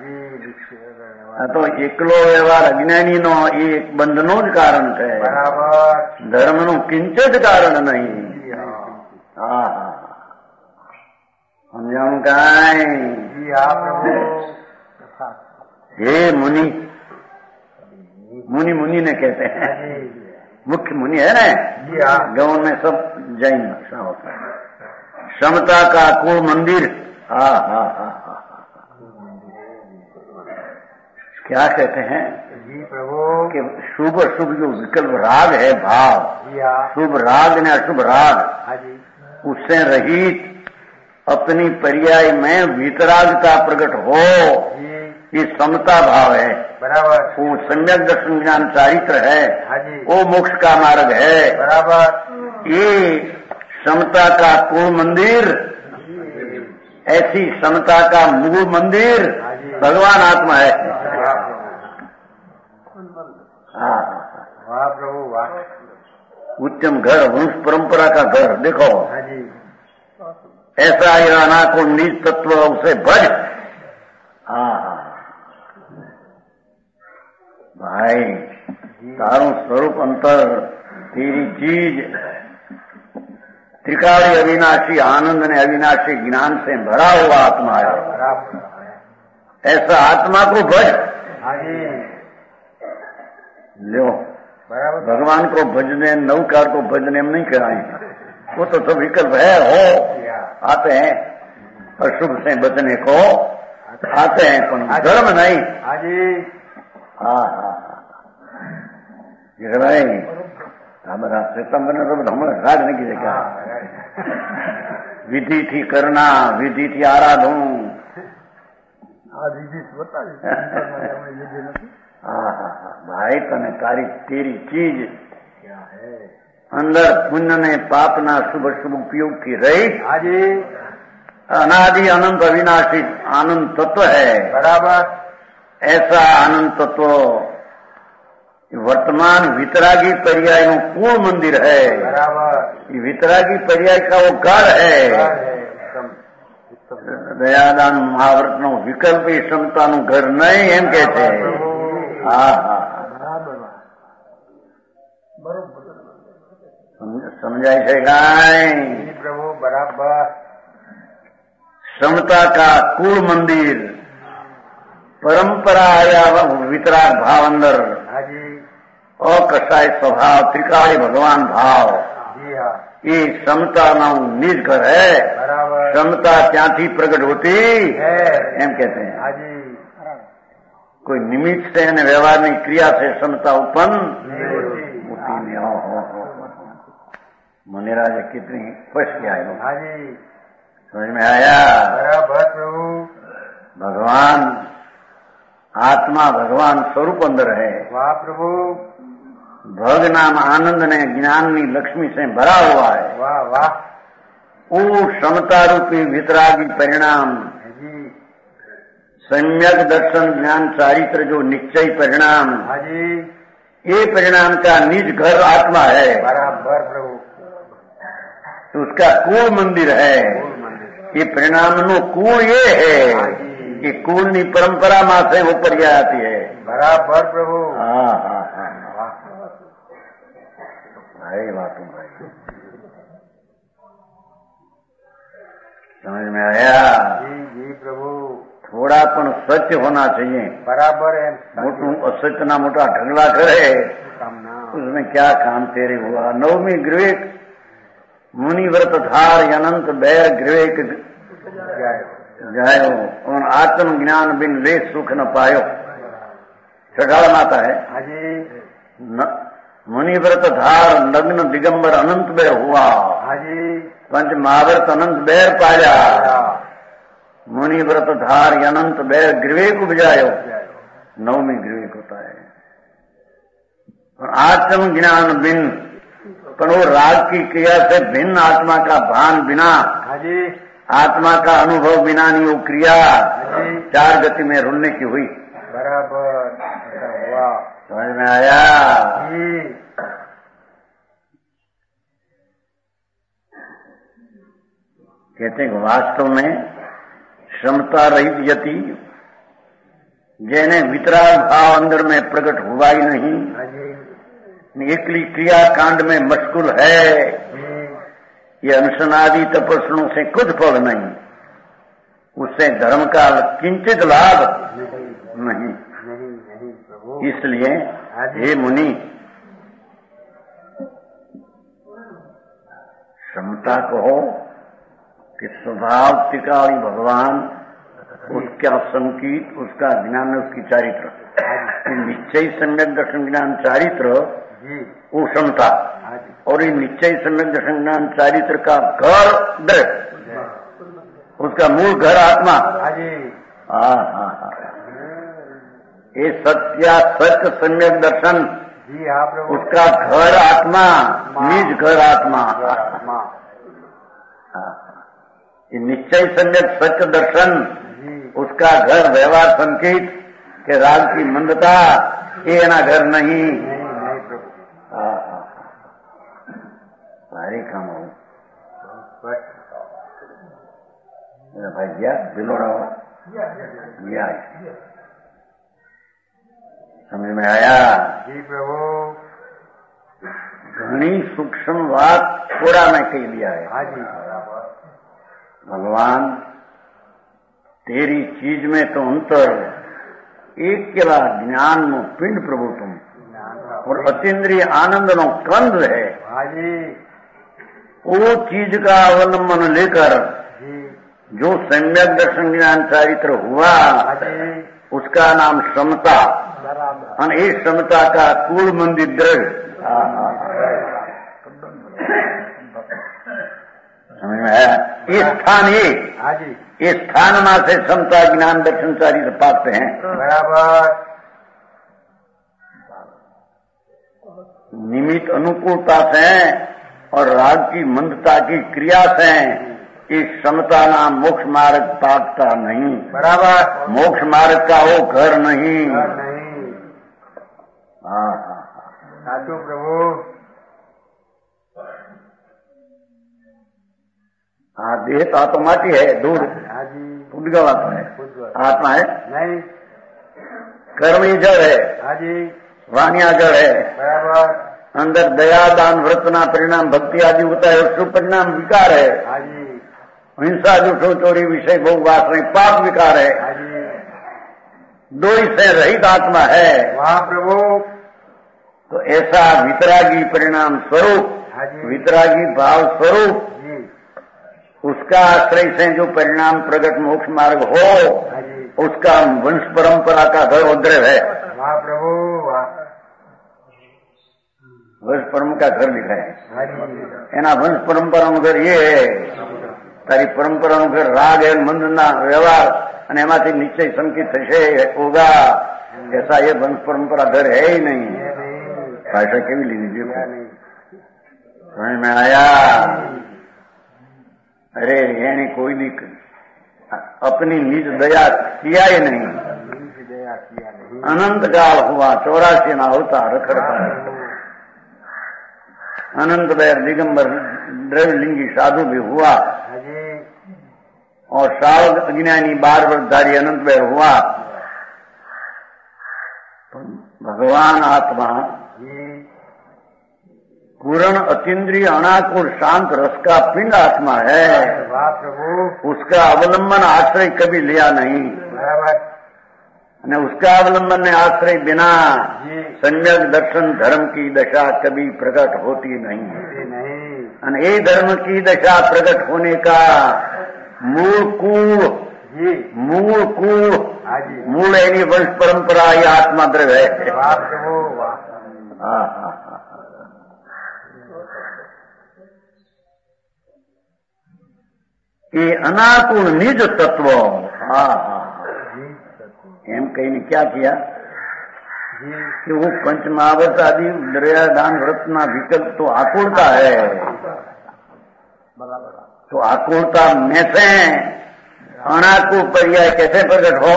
આ તો એકલો વ્યવહાર અજ્ઞાનીનો એ એક બંધનું જ કારણ છે, ધર્મનું કિંચિત કારણ નહીં। હા હા, સમજાણું કાંઈ? हे मुनि, मुनि मुनि ने कहते हैं, मुख्य मुनि है ना, गाँव में सब जैन भाषा होता है। समता का कुल मंदिर, हा हा हा हा, क्या कहते हैं जी प्रभु कि शुभ अशुभ जो विकल्प राग है, भाव, शुभ राग ने अशुभ राग, उससे रहित अपनी पर्याय में वितरागता प्रकट हो, ये समता भाव है। बराबर, वो सम्यक दर्शन ज्ञान चारित्र है, वो मोक्ष का मार्ग है। बराबर, ये समता का कुल मंदिर, ऐसी समता का मूल मंदिर भगवान आत्मा है। वाह प्रभु वाह, उत्तम घर, वंश परंपरा का घर। देखो ऐसा ईराना को निज तत्व उसे भज। हाँ भाई, तारों स्वरूप अंतर, तेरी चीज त्रिकाली अविनाशी आनंद ने अविनाशी ज्ञान से भरा हुआ आत्मा है। ऐसा आत्मा को भज। लो, भगवान को भजने, नौकार को भजने में नहीं कराएंगे, वो तो सब विकल्प है, हो आते हैं अशुभ से बचने को आते हैं, पर धर्म नहीं। हाँ हाँ भाई, हमारा सितंबर ने सब हम राज नहीं की क्या विधि थी करना, विधि थी आराधू। हाँ हाँ भाई, तने तारी तेरी चीज अंदर पुण्य ने पाप ना शुभ शुभ उपयोग की रही। अनादि अनंत अविनाशी आनंद तत्व है। बराबर, ऐसा आनंद तत्व वर्तमान वितरागी पर्याय નું કુળ મંદિર है। बराबर, ये वितरागी पर्याय का वो घर है। दयादान महाव्रत નો વિકલ્પ એ ક્ષમતાનું ઘર નહીં, એમ કે છે। હા હા, समझाय છે કાંઈ? प्रभु बराबर, समता का कुल मंदिर, परंपरा आया वितराग भाव अंदर, अकसाय स्वभाव, त्रिकाली भगवान भाव, ये समता નું निज घर है। समता क्यांथी प्रकट होती है, एम कहते हैं। कोई निमित्त से અને વ્યવહારની ક્રિયા से समता उत्पन्न होती नहीं। मुनिराज कितनी खुश किया है, समझ में आया? बराबर प्रभु, भगवान आत्मा भगवान स्वरूप अंदर है। वाह प्रभु, भग नाम आनंद ने ज्ञान की लक्ष्मी से भरा हुआ है। वाह वाह, वो समता रूपी वितरागी परिणाम, सम्यक दर्शन ज्ञान चारित्र जो निश्चय परिणाम, ये परिणाम का निज घर आत्मा है। बराबर प्रभु, तो उसका कुल मंदिर है। ये परिणाम नो कुल ये है कि कुल नी परंपरा मां से ऊपर आती है। बराबर प्रभु, हाँ हाँ हाँ, भाई बात भाई, समझ में आया? जी प्रभु, थोड़ा पण सत्य होना चाहिए। बराबर है, मोटू असत्य ना मोटा ढगला करे उसमें क्या काम तेरे हुआ। नवमी ग्रीवेक मुनि व्रत धार अनंत बैर ग्रीवेक जायो और आत्म ज्ञान बिन ले सुख न पायो। छठाल माता है मुनि व्रत धार नग्न दिगंबर अनंत बैर हुआ। पंच महाव्रत अनंत बैर पाया। मुनि व्रत धार अनंत बैर ग्रीवेक उपजायो। नवमी ग्रीवेक होता है। और आत्म ज्ञान बिन पर वो राग की क्रिया से भिन्न आत्मा का भान बिना, आत्मा का अनुभव बिना नहीं वो क्रिया 4 गति में रुलने की हुई। बराबर। वाह, समझ में आया। कहते हैं वास्तव में क्षमता रहित यति जैने वितराग भाव अंदर में प्रकट हुआ ही नहीं, एकली क्रिया कांड में मशगूल है, ये अनुसनादि तपस्वियों से कुछ फल नहीं, उससे धर्म का किंचित लाभ नहीं। इसलिए हे मुनि क्षमता कहो कि स्वभाव टिकाली भगवान, उसका संकीत, उसका ज्ञान, उसकी चारित्र, निश्चय सम्यक दर्शन ज्ञान चारित्र वो क्षमता, और ये निश्चय सम्यक दर्शन ज्ञान चारित्र का घर दृढ़, उसका मूल घर आत्मा। ये सत्या सत्य सम्यक दर्शन, उसका घर आत्मा, निज घर आत्मा। ये निश्चय सम्यक सत्य दर्शन, उसका घर व्यवहार संकेत के राग की मंदता, ये ना घर नहीं। सारी काम हो भाई दिया बिलोड़ा दिया, समझ में आया। जी प्रभु। घनी सूक्ष्म बात थोड़ा मैं कह लिया है। हाँ जी। भगवान तेरी चीज में तो अंतर, एक केला ज्ञान नो पिंड प्रभु तुम, और अतीन्द्रिय आनंद नो कंद है। हाँ जी। वो चीज का अवलंबन लेकर जो सम्यक दर्शन ज्ञान चारित्र हुआ, उसका नाम समता, और इस समता का कुल मंदिर दृढ़। समझ में आया। ये स्थान ये स्थान में से समता ज्ञान दर्शन चारित्र पाते हैं। बराबर। निमित्त अनुकूलता से और राग की मंदता की क्रिया से इस समता नाम मोक्ष मार्ग पाता नहीं। बराबर। मोक्ष मार्ग का वो घर नहीं। साधु प्रभु। देह तो आत्मा माटी है, दूर उद्गल आत्मा है, आत्मा है नहीं। कर्म ही जड़ है, वाणिया जड़ है। बराबर। अंदर दया दान व्रतना परिणाम भक्ति आदि होता है, उसको परिणाम विकार है। हिंसा झूठो चोरी विषय भोग वासना पाप विकार है। दो ही से रहित आत्मा है। वहाँ प्रभु। तो ऐसा वितरागी परिणाम स्वरूप, वितरागी भाव स्वरूप, उसका आश्रय से जो परिणाम प्रगट मोक्ष मार्ग हो, उसका वंश परंपरा का घर उद्रव है। वाह प्रभु वाह। वंश परंपरा का घर लिखा है। एना वंश परंपरा નું ઘર ये है, तारी परंपरा નું ઘર राग है, मंद ना व्यवहार, અને એમાંથી નિશ્ચય સંકિત થશે હોગા, ऐसा ये वंश परंपरा घर है ही नहीं। भाषा केवी लीजिए, समझ में आया। अरे यानी कोई भी अपनी निज दया किया ही नहीं। अनंत काल हुआ, 84 ना होता रखड़ता है। अनंत बैर दिगंबर द्रव्यलिंगी साधु भी हुआ, और सावध अज्ञानी 12 वर्षधारी अनंत बैर हुआ। भगवान आत्मा पूर्ण अतीन्द्रिय अनाकुल शांत रस का पिंड आत्मा है। वाह प्रभु। उसका अवलंबन आश्रय कभी लिया नहीं। અને उसका अवलंबन ने आश्रय बिना सम्यक दर्शन धर्म की दशा कभी प्रकट होती नहीं। અને એ धर्म की दशा प्रकट होने का मूल એની વંશ પરંપરા એ આત્મા દ્રવ્ય है। એ અનાકુળ નિજ તત્વ એમ કહીને क्या किया कि वो पंचमहावत आदि दरिया दान व्रतना विकल्प तो आकुलता है, तो आकुलता में से अनाकुल पर्याय कैसे प्रकट हो?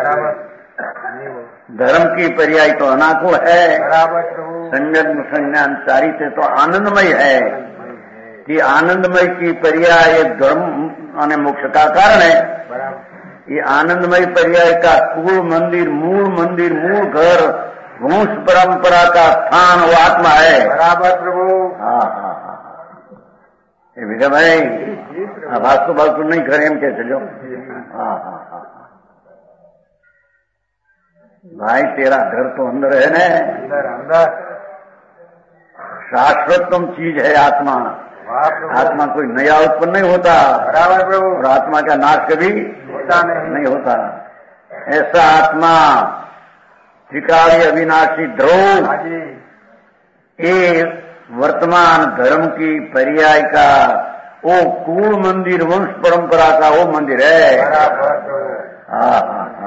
धर्म की पर्याय तो अनाकुल है, संयम संज्ञान चारित्र्य तो आनंदमय है कि आनंदमय की पर्याय धर्म और मोक्ष का कारण है। ये आनंदमय पर्याय का कुल मंदिर, मूल घर, वंश परंपरा का स्थान वो आत्मा है। बराबर प्रभु। हाँ ये विजय भाई वास्तु नहीं घर एम के चलो। हाँ भाई तेरा घर तो अंदर है ना, अंदर शाश्वतम चीज है आत्मा। आत्मा कोई नया उत्पन्न नहीं होता। बराबर प्रभु। और आत्मा का नाश कभी होता नहीं होता। ऐसा आत्मा त्रिकाली अविनाशी ध्रुव ये वर्तमान धर्म की पर्याय का वो कुल मंदिर, वंश परंपरा का वो मंदिर है। हाँ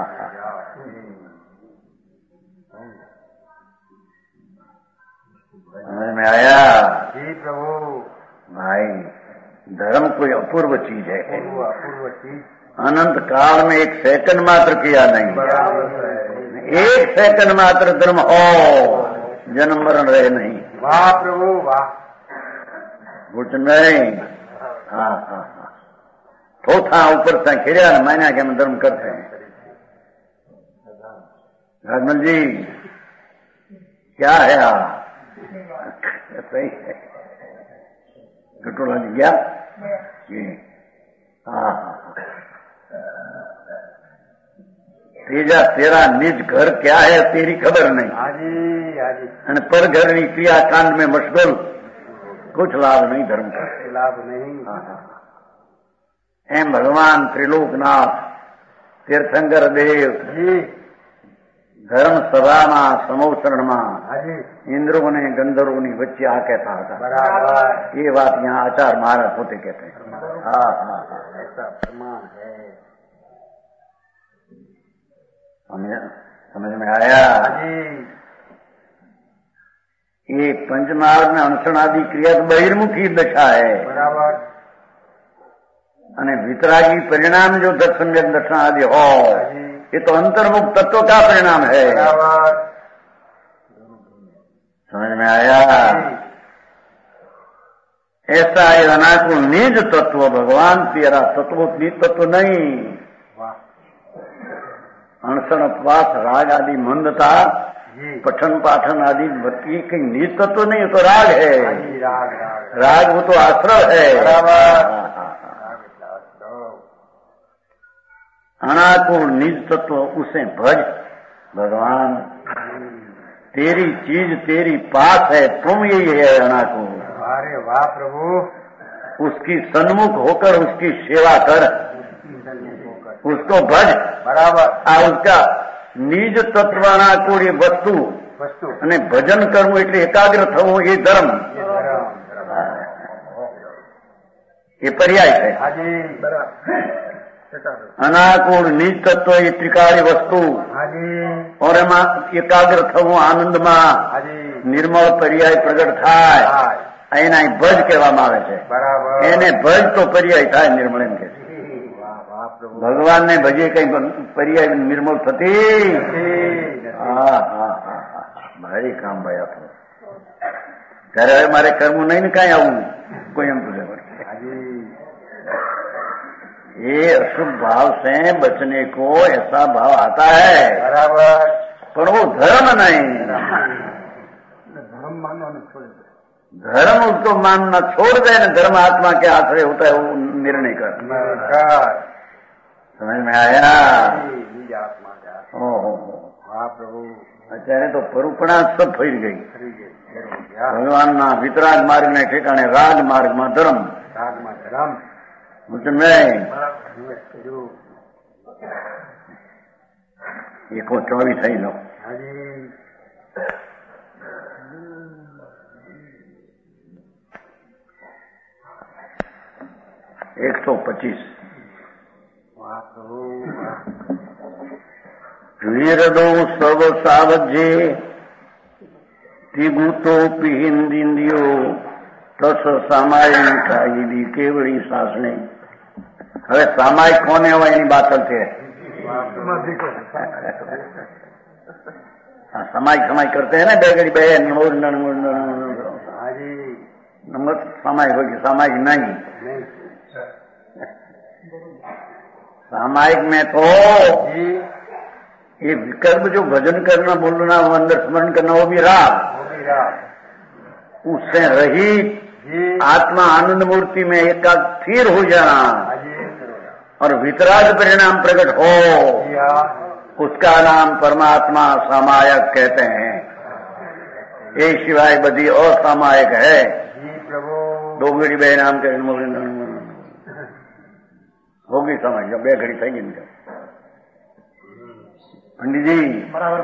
समझ में आया? जी प्रभु। भाई धर्म कोई अपूर्व चीज है, अपूर्व चीज अनंत काल में एक सेकंड मात्र किया नहीं। एक सेकंड मात्र धर्म हो, जन्म मरण रहे नहीं। वाह प्रभु वाह। कुछ नहीं। हाँ थोथा ऊपर से खिरिया महीना के हम धर्म करते हैं। राजमल जी क्या है आप? सही है कटोला जी क्या? हाँ तेजा तेरा निज घर क्या है तेरी खबर नहीं। અને પર ઘરની ક્રિયાકાંડ में मशगूल कुछ लाभ नहीं धर्म का। लाभ नहीं। एम भगवान त्रिलोकनाथ तीर्थंकर देव धर्म सभाમાં સમોસરણમાં इंद्रों ने गंधर्वों ने बच्चे आ कहता था। ये बात यहाँ आचार्य महाराज होते कहते हैं। ऐसा प्रमाण है। समझ में आया? ये पंचमार्ग में अनशन आदि क्रिया तो बहिर्मुखी दशा है। बराबर। અને वितरागी परिणाम जो दर्शन दर्शन आदि हो ये तो अंतर्मुख तत्व का परिणाम है। बराबर। समझ में आया? ऐसा ये अनाकुल निज तत्व भगवान तेरा तत्व निज तत्व नहीं। अनशन उपवास राग आदि मंदता पठन पाठन आदि की कहीं निज तत्व नहीं, तो राग है। राग वो तो आश्रय है। अनाकुल निज तत्व उसे भज भगवान तेरी चीज तेरी पास है, तुम यही है अनाकुल। अरे वाह प्रभु। उसकी सन्मुख होकर उसकी सेवा कर, उसको भज। बराबर। उसका निज तत्व अनाकुल ये वस्तु અને ભજન કરવું એટલે એકાગ્ર થવું એ ધર્મ, એ પર્યાય છે। અનાકુળ નિજ તત્વ એ ત્રિકાળી વસ્તુ और એમાં એકાગ્ર થવું આનંદમાં નિર્મળ પર્યાય પ્રગટ થાય, એના ભજ કહેવામાં આવે છે। એને ભજ તો પર્યાય થાય નિર્મળ એમ કે છે। ભગવાન ને ભજે કઈ પર્યાય નિર્મળ થતી? ભાઈ કામ ભાઈ આપણું ત્યારે હવે મારે કરવું નહીં ને કાંઈ આવું કોઈ એમ પૂછે ये अशुभ भाव से बचने को ऐसा भाव आता है। बराबर। पर वो धर्म नहीं। धर्म मानना छोड़ दे। धर्म उसको मानना छोड़ दे न, धर्म आत्मा के आश्रय होता है वो निर्णय कर। समझ में आया? ओहो हाँ प्रभु અત્યારે તો પરુપણા सब ફરી ગઈ ભગવાનના વિતરાગ માર્ગને ઠેકાણે રાગ માર્ગમાં ધર્મ રાગમાં ધર્મ મેં 124 થઈ લો હાજી 125 વાહ પ્રભુ વીરદો સવ સાવજે તિગુતો પિહિંદિંદિયો તસ સામાયિકાઈ કેવળી સાસણે હવે સામાયિક કોને હોય એની બાતલ છે સામાયિક સમાય करते हैं ना बेगड़ी बे नंबर सामायिक होगी सामायिक नहीं सामायिक में तो ये विकल्प जो भजन करना बोलना अंदर स्मरण करना वो भी राग उससे रहित आत्मा आनंद मूर्ति में एकाग्र स्थिर हो जाना और वितराग परिणाम प्रकट हो उसका नाम परमात्मा सामायक कहते हैं। ये सिवाय बदी असामायक है दो घड़ी बे नाम के होगी समझ लो 2 घड़ी થઈ ગઈ पंडित जी बराबर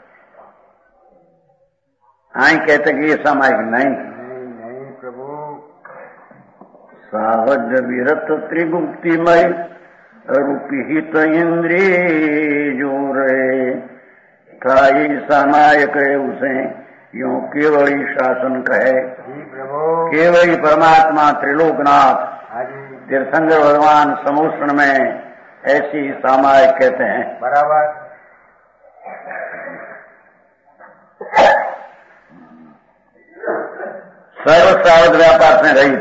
आई कहते कि ये सामायिक नहीं प्रभु सावज विरत त्रिगुप्तिमय रूपिहित इंद्रिय जो रहे खाई सामायक है उसे यूं केवली शासन कहे केवली परमात्मा त्रिलोकनाथ तीर्थंकर भगवान समुद्र में ऐसी सामायिक कहते हैं। बराबर सर्व सावध व्यापार से रहित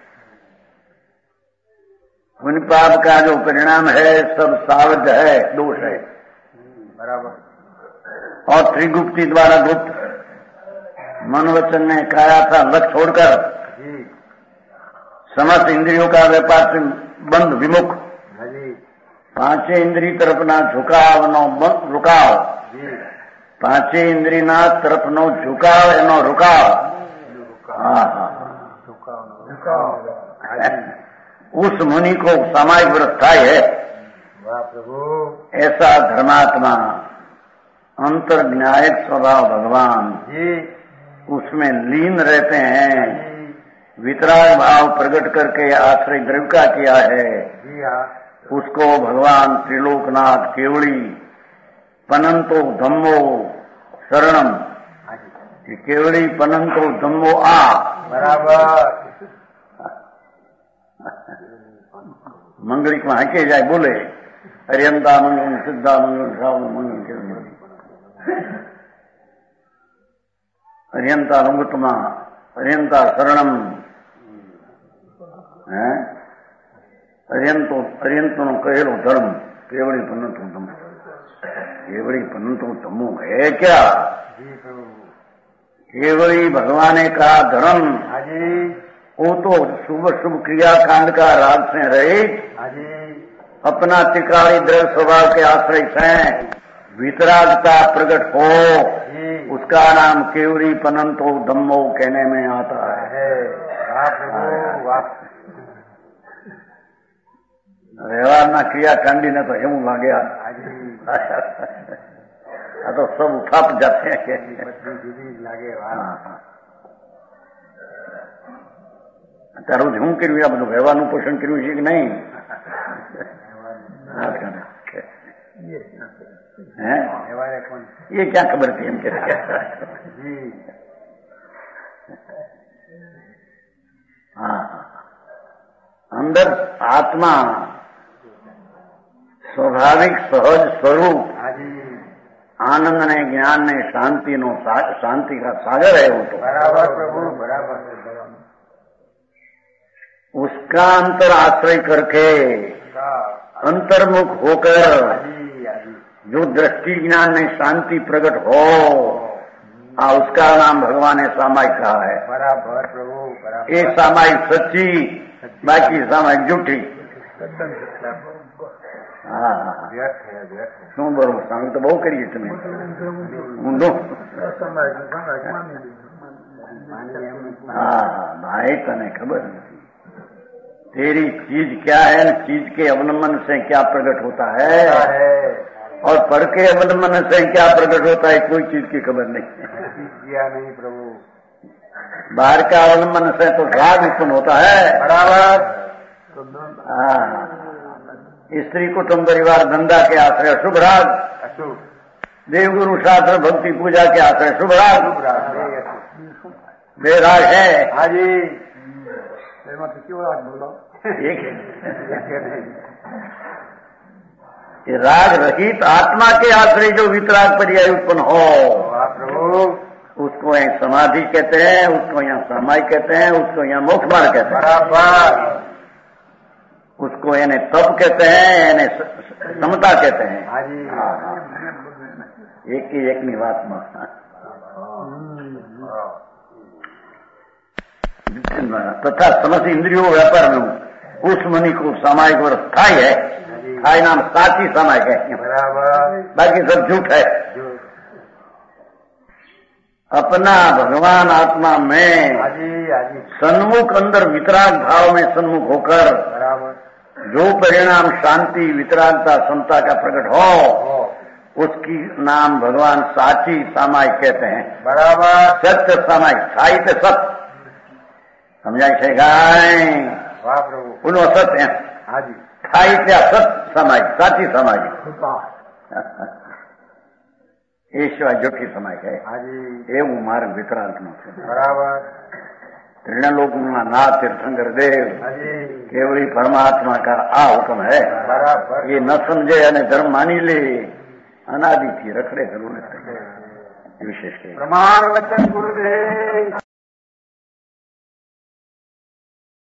उन पाप का जो परिणाम है सब सावध है दोष है। बराबर और त्रिगुप्ति द्वारा गुप्त मन वचन ने कहा था लक्ष्य छोड़कर समस्त इंद्रियों का व्यापार से बंद विमुख 5 इंद्रिय तरफ ना झुकाव नो रुकाव 5 इंद्रिय ना तरफ नो झुकाव एनो रुकाव उस मुनि को सामायिक व्रत થાય है। प्रभु ऐसा धर्मात्मा अंतर ज्ञायक स्वभाव भगवान उसमें लीन रहते हैं। वितराग भाव प्रकट करके आश्रय द्रव्य का किया है उसको भगवान त्रिलोकनाथ केवली पनंतो धम्मो शरणम केवली पनंतो धम्मो आ बराबर मंगलिक में हाके जाए बोले अरियंता मंगल सिद्धा मंगल श्रावण मंगल अरियंता लंगुतमा अरियंता शरणम अरियंतो कहेलो धर्म केवली पनंतो धम्मो है क्या? केवली भगवान का धर्म वो तो शुभ शुभ क्रिया कांड का राग से रहित अपना त्रिकाली द्रव्य स्वभाव के आश्रय से वितरागता प्रकट हो उसका नाम केवली पनंतो धम्मो कहने में आता है। व्यवहार क्रियाकांडी ने तो हेमू लागे तो सब उठाप जाते हैं तारू हूँ कर्યું આ બધું વ્યવહારનું પોષણ કર્યું છે કે નહીં? ये क्या खबर थी इनके हाँ अंदर आत्मा स्वाभाविक सहज स्वरूप आनंद ने ज्ञान ने शांति नो शांति का सागर है वो तो बराबर प्रभु बराबर उसका अंतर आश्रय करके अंतर्मुख होकर जो दृष्टि ज्ञान में शांति प्रकट हो उसका नाम भगवान ने सामायिक कहा है। बराबर प्रभु बराबर ये सामायिक सच्ची बाकी सामायिक झूठी હા હા વ્યર્થ છે. શું બરોબર સામે તો બહુ કરીએ તમે ઊંધો. हाँ भाई तने खबर नहीं तेरी चीज क्या है न चीज के अवलंबन से क्या प्रकट होता है और पर के अवलंबन से क्या प्रकट होता है कोई चीज की खबर नहीं किया नहीं प्रभु. बाहर का अवलंबन से तो राग उत्पन्न होता है. बराबर. हाँ स्त्री कुटुंब परिवार धंधा के आश्रय शुभ राग, अशुभ. देवगुरु शास्त्र भक्ति पूजा के आश्रय शुभ राग बेराग है. हाँ जी. एक ये राग रहित आत्मा के आश्रय जो वितराग पर्याय उत्पन्न हो प्रभु उसको यहाँ समाधि कहते हैं, उसको यहाँ सामायिक कहते हैं, उसको यहाँ मोक्ष मार्ग कहते हैं. बराबर. उसको यानी तप कहते हैं, यानी समता कहते हैं. हाँ जी. एक की एक निवात्मा तथा समस्त इंद्रियों व्यापार में उस मणि को सामायिक और स्थायी है. स्थायी नाम साची सामायिक है. बराबर. बाकी सब झूठ है. अपना भगवान आत्मा में सन्मुख अंदर वितराग भाव में सन्मुख होकर बराबर जो परिणाम शांति वितरागता समता का प्रकट हो उसकी नाम भगवान साची सामायिक कहते हैं. बराबर. सत्य सामायिक साहित्य सत्य समझाई છે ગાય. वाह प्रभु. उन सत्य है. हाँ जी. साहित्य सत्य सामायिक साची सामायिक એ સિવાય જૂઠી સમાય છે. हाँ जी. એવું માર્ગ વિતરાગનો છે. बराबर. त्रिलोकना नाथ तीर्थंकर देव हाँ जी. केवली परमात्मा का आ हुक्म है. बराबर. ये न समझे અને धर्म मानी ले अनादि थी रखड़े जरूर विशेष प्रमाण वचन गुरुदेव.